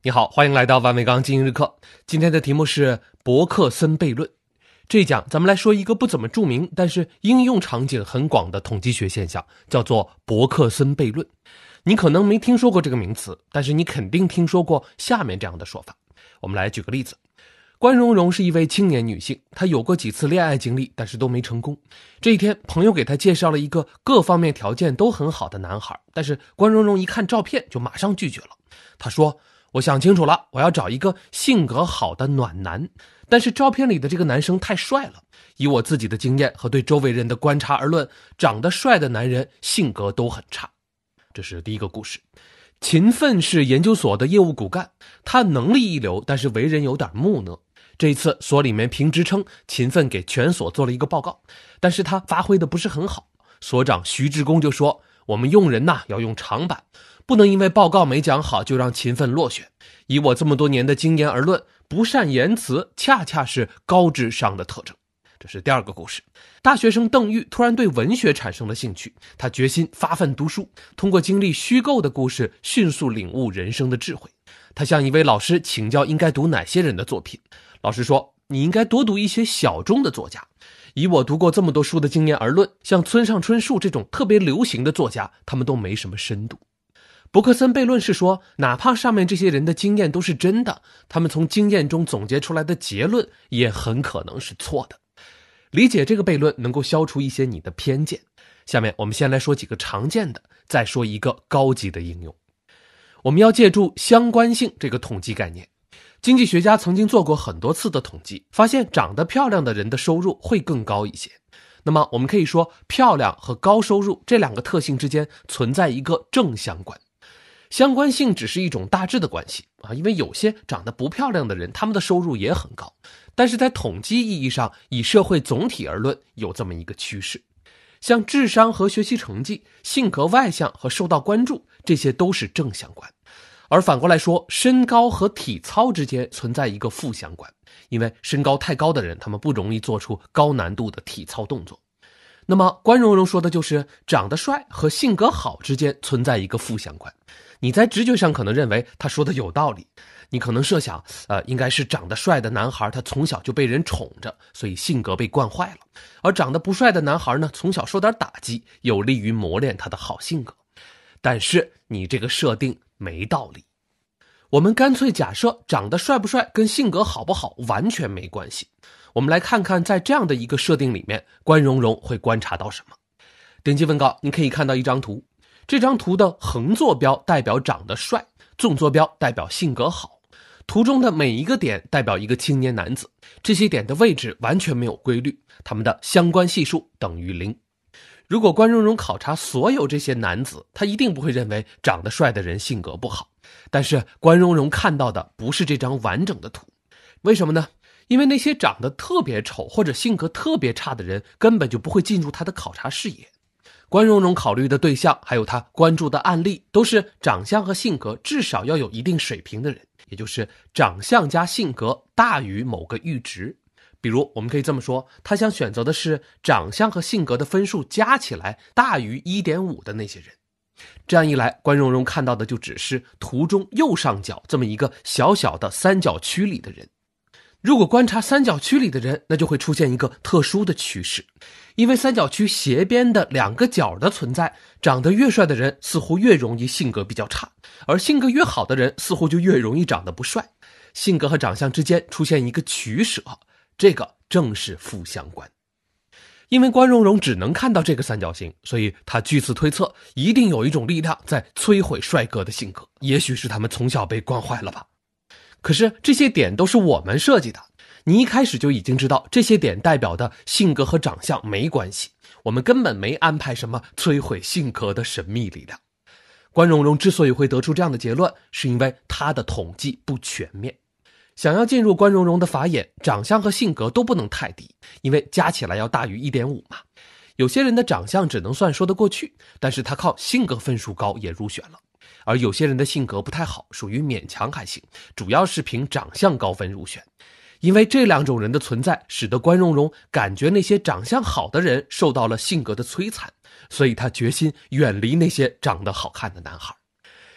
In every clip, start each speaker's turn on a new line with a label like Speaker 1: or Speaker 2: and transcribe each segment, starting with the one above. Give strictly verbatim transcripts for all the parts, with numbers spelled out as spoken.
Speaker 1: 你好，欢迎来到万维钢今日课。今天的题目是伯克森悖论。这一讲咱们来说一个不怎么著名，但是应用场景很广的统计学现象，叫做伯克森悖论。你可能没听说过这个名词，但是你肯定听说过下面这样的说法。我们来举个例子。关蓉蓉是一位青年女性，她有过几次恋爱经历，但是都没成功。这一天，朋友给她介绍了一个各方面条件都很好的男孩，但是关蓉蓉一看照片就马上拒绝了。她说，我想清楚了，我要找一个性格好的暖男，但是照片里的这个男生太帅了，以我自己的经验和对周围人的观察而论，长得帅的男人性格都很差。这是第一个故事。秦奋是研究所的业务骨干，他能力一流，但是为人有点木讷。这一次所里面评职称，秦奋给全所做了一个报告，但是他发挥的不是很好。所长徐志功就说，我们用人呐要用长板，不能因为报告没讲好就让秦奋落选。以我这么多年的经验而论，不善言辞恰恰是高智商的特征。这是第二个故事。大学生邓玉突然对文学产生了兴趣，他决心发奋读书，通过经历虚构的故事迅速领悟人生的智慧。他向一位老师请教应该读哪些人的作品。老师说，你应该多读一些小众的作家。以我读过这么多书的经验而论，像村上春树这种特别流行的作家，他们都没什么深度。伯克森悖论是说，哪怕上面这些人的经验都是真的，他们从经验中总结出来的结论也很可能是错的。理解这个悖论能够消除一些你的偏见。下面我们先来说几个常见的，再说一个高级的应用。我们要借助相关性这个统计概念。经济学家曾经做过很多次的统计，发现长得漂亮的人的收入会更高一些。那么我们可以说，漂亮和高收入这两个特性之间存在一个正相关。相关性只是一种大致的关系啊，因为有些长得不漂亮的人，他们的收入也很高。但是在统计意义上，以社会总体而论，有这么一个趋势。像智商和学习成绩、性格外向和受到关注，这些都是正相关。而反过来说，身高和体操之间存在一个负相关，因为身高太高的人，他们不容易做出高难度的体操动作。那么关蓉蓉说的就是长得帅和性格好之间存在一个负相关。你在直觉上可能认为他说的有道理，你可能设想呃，应该是长得帅的男孩他从小就被人宠着，所以性格被惯坏了，而长得不帅的男孩呢，从小受点打击，有利于磨练他的好性格。但是你这个设定没道理。我们干脆假设长得帅不帅跟性格好不好完全没关系。我们来看看在这样的一个设定里面，关蓉蓉会观察到什么。点击文稿你可以看到一张图，这张图的横坐标代表长得帅，纵坐标代表性格好。图中的每一个点代表一个青年男子，这些点的位置完全没有规律，它们的相关系数等于零。如果关蓉蓉考察所有这些男子，他一定不会认为长得帅的人性格不好。但是关蓉蓉看到的不是这张完整的图。为什么呢？因为那些长得特别丑或者性格特别差的人根本就不会进入他的考察视野。关蓉蓉考虑的对象还有他关注的案例，都是长相和性格至少要有一定水平的人，也就是长相加性格大于某个阈值。比如我们可以这么说，他想选择的是长相和性格的分数加起来大于 一点五 的那些人。这样一来，关蓉蓉看到的就只是图中右上角这么一个小小的三角区里的人。如果观察三角区里的人，那就会出现一个特殊的趋势。因为三角区斜边的两个角的存在，长得越帅的人似乎越容易性格比较差，而性格越好的人似乎就越容易长得不帅。性格和长相之间出现一个取舍，这个正是负相关。因为关蓉蓉只能看到这个三角形，所以她据此推测，一定有一种力量在摧毁帅哥的性格，也许是他们从小被惯坏了吧。可是这些点都是我们设计的，你一开始就已经知道这些点代表的性格和长相没关系，我们根本没安排什么摧毁性格的神秘力量。关蓉蓉之所以会得出这样的结论，是因为她的统计不全面。想要进入关蓉蓉的法眼，长相和性格都不能太低，因为加起来要大于 一点五 嘛。有些人的长相只能算说得过去，但是他靠性格分数高也入选了。而有些人的性格不太好，属于勉强还行，主要是凭长相高分入选。因为这两种人的存在，使得关蓉蓉感觉那些长相好的人受到了性格的摧残，所以他决心远离那些长得好看的男孩。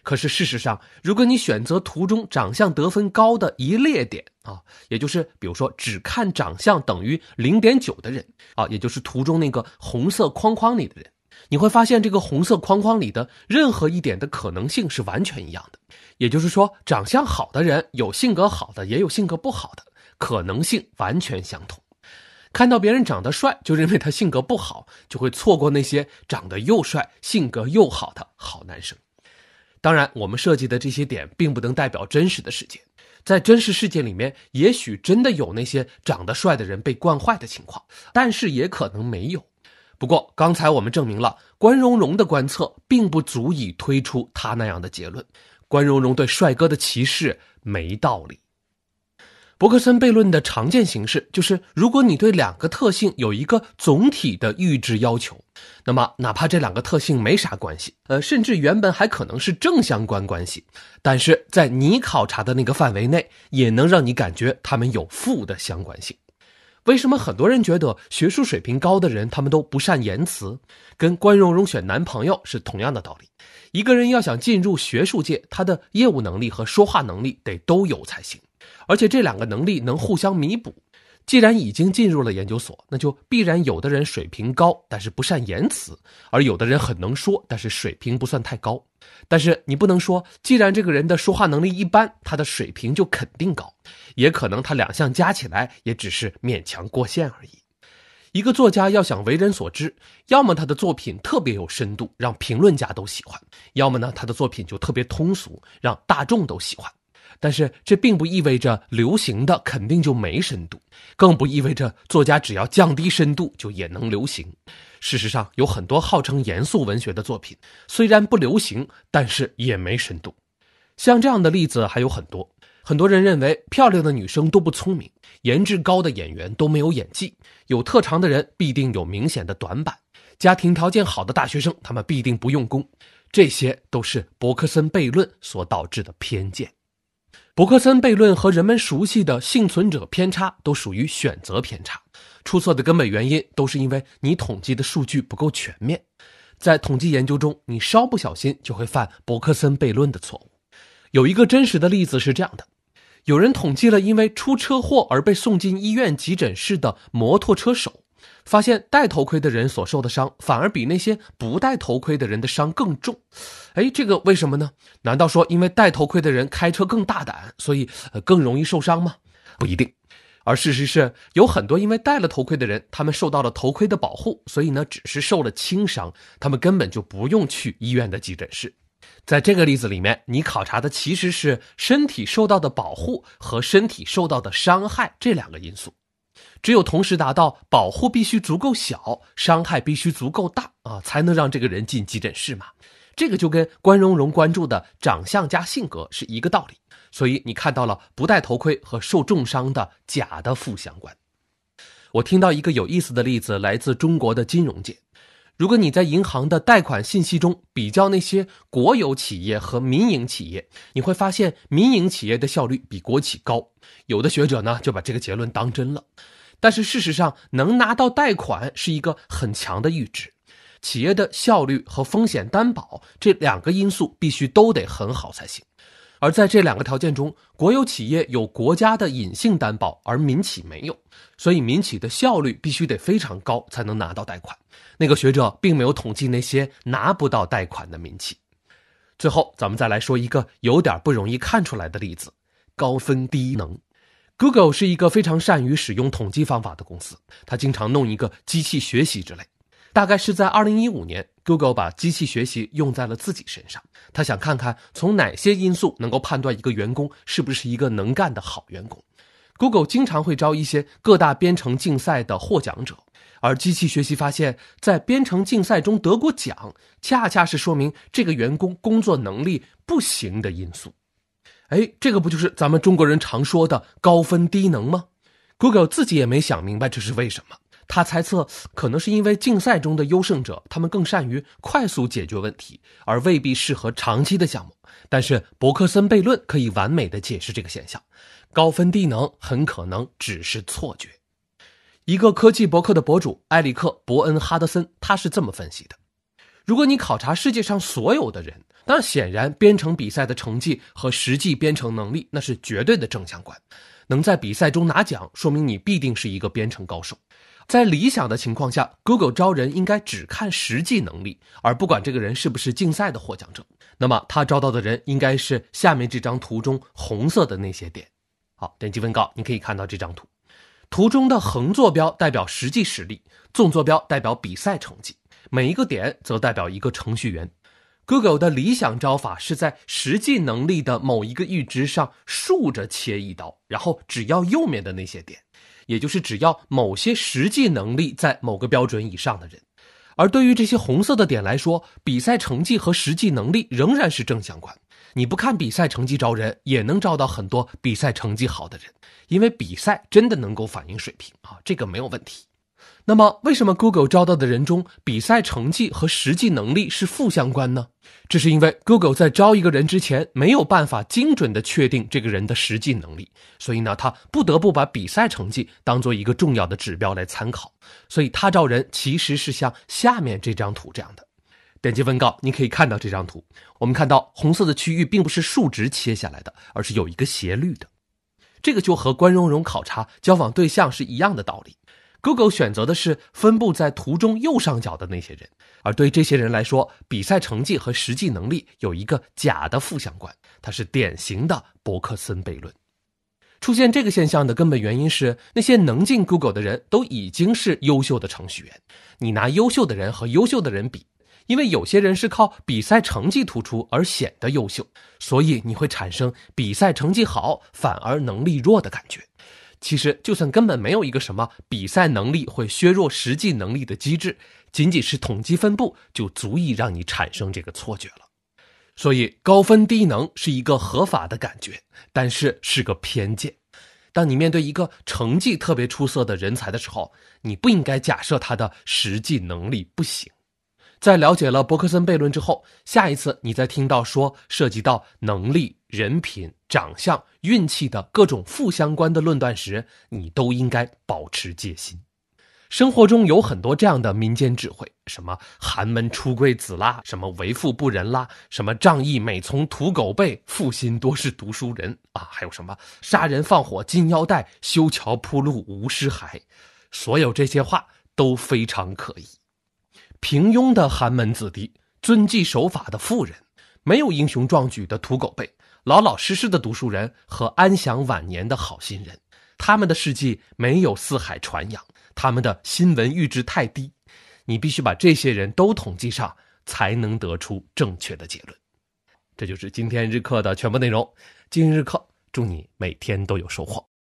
Speaker 1: 可是事实上，如果你选择图中长相得分高的一列点啊，也就是比如说只看长相等于 零点九 的人啊，也就是图中那个红色框框里的人，你会发现这个红色框框里的任何一点的可能性是完全一样的。也就是说，长相好的人有性格好的，也有性格不好的，可能性完全相同。看到别人长得帅，就认为他性格不好，就会错过那些长得又帅、性格又好的好男生。当然，我们设计的这些点并不能代表真实的世界，在真实世界里面，也许真的有那些长得帅的人被惯坏的情况，但是也可能没有。不过刚才我们证明了关荣荣的观测并不足以推出他那样的结论，关荣荣对帅哥的歧视没道理。伯克森悖论的常见形式就是，如果你对两个特性有一个总体的预知要求，那么哪怕这两个特性没啥关系，呃，甚至原本还可能是正相关关系，但是在你考察的那个范围内，也能让你感觉它们有负的相关性。为什么很多人觉得学术水平高的人他们都不善言辞？跟关荣荣选男朋友是同样的道理。一个人要想进入学术界，他的业务能力和说话能力得都有才行，而且这两个能力能互相弥补。既然已经进入了研究所，那就必然有的人水平高，但是不善言辞，而有的人很能说，但是水平不算太高。但是你不能说，既然这个人的说话能力一般，他的水平就肯定高，也可能他两项加起来也只是勉强过线而已。一个作家要想为人所知，要么他的作品特别有深度，让评论家都喜欢，要么呢他的作品就特别通俗，让大众都喜欢。但是这并不意味着流行的肯定就没深度，更不意味着作家只要降低深度就也能流行。事实上，有很多号称严肃文学的作品，虽然不流行，但是也没深度。像这样的例子还有很多。很多人认为漂亮的女生都不聪明，颜值高的演员都没有演技，有特长的人必定有明显的短板，家庭条件好的大学生他们必定不用功。这些都是伯克森悖论所导致的偏见。伯克森悖论和人们熟悉的幸存者偏差都属于选择偏差，出错的根本原因都是因为你统计的数据不够全面。在统计研究中，你稍不小心就会犯伯克森悖论的错误。有一个真实的例子是这样的，有人统计了因为出车祸而被送进医院急诊室的摩托车手，发现戴头盔的人所受的伤反而比那些不戴头盔的人的伤更重。哎，这个为什么呢？难道说因为戴头盔的人开车更大胆，所以、呃、更容易受伤吗？不一定。而事实是，有很多因为戴了头盔的人，他们受到了头盔的保护，所以呢只是受了轻伤，他们根本就不用去医院的急诊室。在这个例子里面，你考察的其实是身体受到的保护和身体受到的伤害这两个因素。只有同时达到保护必须足够小，伤害必须足够大啊，才能让这个人进急诊室嘛。这个就跟关荣荣关注的长相加性格是一个道理。所以你看到了不戴头盔和受重伤的假的负相关。我听到一个有意思的例子，来自中国的金融界。如果你在银行的贷款信息中比较那些国有企业和民营企业，你会发现民营企业的效率比国企高。有的学者呢就把这个结论当真了。但是事实上，能拿到贷款是一个很强的阈值。企业的效率和风险担保这两个因素必须都得很好才行。而在这两个条件中，国有企业有国家的隐性担保，而民企没有，所以民企的效率必须得非常高才能拿到贷款。那个学者并没有统计那些拿不到贷款的民企。最后咱们再来说一个有点不容易看出来的例子，高分低能。Google 是一个非常善于使用统计方法的公司，它经常弄一个机器学习之类。大概是在二零一五年 Google 把机器学习用在了自己身上，他想看看从哪些因素能够判断一个员工是不是一个能干的好员工。 Google 经常会招一些各大编程竞赛的获奖者，而机器学习发现在编程竞赛中得过奖，恰恰是说明这个员工工作能力不行的因素。哎，这个不就是咱们中国人常说的高分低能吗？ Google 自己也没想明白这是为什么。他猜测可能是因为竞赛中的优胜者他们更善于快速解决问题，而未必适合长期的项目。但是伯克森悖论可以完美的解释这个现象，高分低能很可能只是错觉。一个科技博客的博主埃里克·伯恩哈德森他是这么分析的：如果你考察世界上所有的人， 当然，显然编程比赛的成绩和实际编程能力那是绝对的正相关。能在比赛中拿奖，说明你必定是一个编程高手。在理想的情况下， Google 招人应该只看实际能力，而不管这个人是不是竞赛的获奖者。那么他招到的人应该是下面这张图中红色的那些点。好，点击文稿，你可以看到这张图。图中的横坐标代表实际实力，纵坐标代表比赛成绩，每一个点则代表一个程序员。Google 的理想招法是在实际能力的某一个阈值上竖着切一刀，然后只要右面的那些点，也就是只要某些实际能力在某个标准以上的人。而对于这些红色的点来说，比赛成绩和实际能力仍然是正相关。你不看比赛成绩招人，也能招到很多比赛成绩好的人，因为比赛真的能够反映水平啊，这个没有问题。那么为什么 Google 招到的人中比赛成绩和实际能力是负相关呢？这是因为 Google 在招一个人之前没有办法精准地确定这个人的实际能力，所以呢，他不得不把比赛成绩当作一个重要的指标来参考。所以他招人其实是像下面这张图这样的。点击文稿，你可以看到这张图。我们看到红色的区域并不是竖直切下来的，而是有一个斜率的。这个就和关荣荣考察交往对象是一样的道理。Google 选择的是分布在图中右上角的那些人，而对这些人来说，比赛成绩和实际能力有一个假的负相关，它是典型的伯克森悖论。出现这个现象的根本原因是，那些能进 Google 的人都已经是优秀的程序员。你拿优秀的人和优秀的人比，因为有些人是靠比赛成绩突出而显得优秀，所以你会产生比赛成绩好反而能力弱的感觉。其实就算根本没有一个什么比赛能力会削弱实际能力的机制，仅仅是统计分布就足以让你产生这个错觉了。所以高分低能是一个合法的感觉，但是是个偏见。当你面对一个成绩特别出色的人才的时候，你不应该假设他的实际能力不行。在了解了伯克森悖论之后，下一次你再听到说涉及到能力、人品、长相、运气的各种负相关的论断时，你都应该保持戒心。生活中有很多这样的民间智慧，什么寒门出贵子啦，什么为富不仁啦，什么仗义每从土狗辈，负心多是读书人啊，还有什么杀人放火金腰带，修桥铺路无尸骸，所有这些话都非常可疑。平庸的寒门子弟，遵纪守法的富人，没有英雄壮举的土狗辈，老老实实的读书人和安享晚年的好心人，他们的事迹没有四海传扬，他们的新闻阈值太低，你必须把这些人都统计上，才能得出正确的结论。这就是今天日课的全部内容。今日课，祝你每天都有收获。